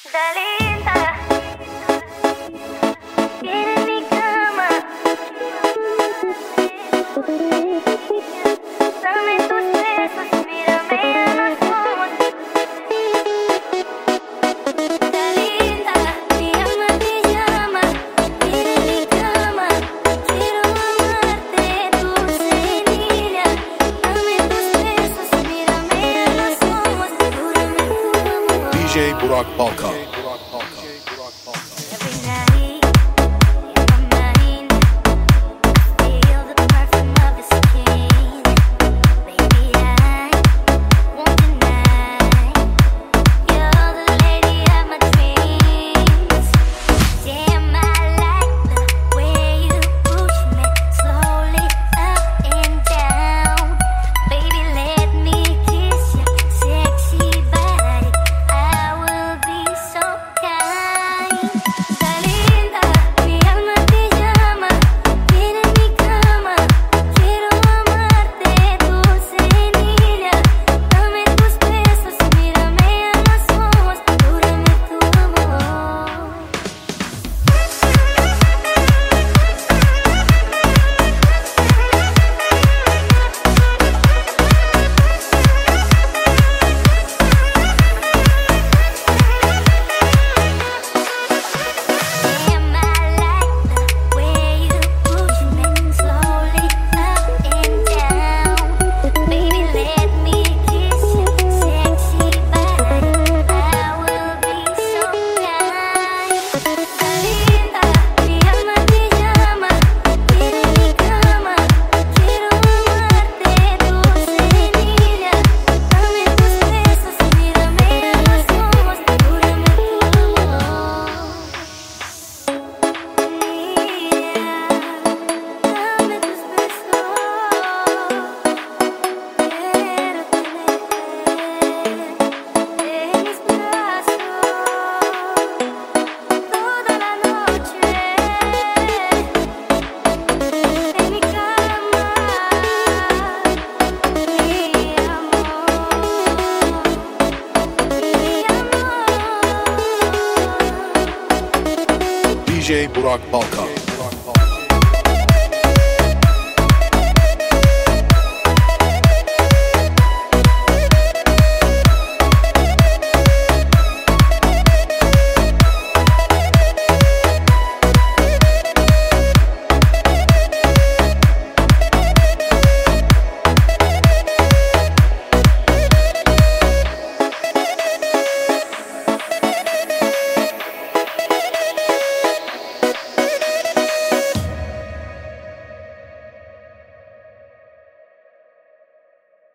Linda, quiere mi cama. Dame tus besos, mírame a los ojos. Linda, mi alma te llama. Quiere mi cama. Quiero amarte, dulce niña. Dame tus besos, mírame a los ojos. Júrame tu amor. DJ Burak Balkan. Every night, in my mind, feel the perfume of his skin. Baby, I won't deny, you're the lady of my dreams. Damn, I like the way you push me slowly up and down. Baby, let me kiss your sexy body. I will be so kind. Linda, mi alma te llama. Quiere mi cama. Quiero amarte, dulce niña. Dame tus besos, mírame a los ojos. Júrame tu amor. Damn, I like the way you push me slowly up and down. Baby, let me kiss your sexy body. I will be so kind. Linda, mi alma te llama. Quiere mi cama. Quiero amarte, dulce niña. Dame tus besos, mírame a los ojos. Júrame tu amor. Dame tus besos, quiero tenerte en mis brazos toda la noche, en mi cama, mi amor. DJ Burak Balkan.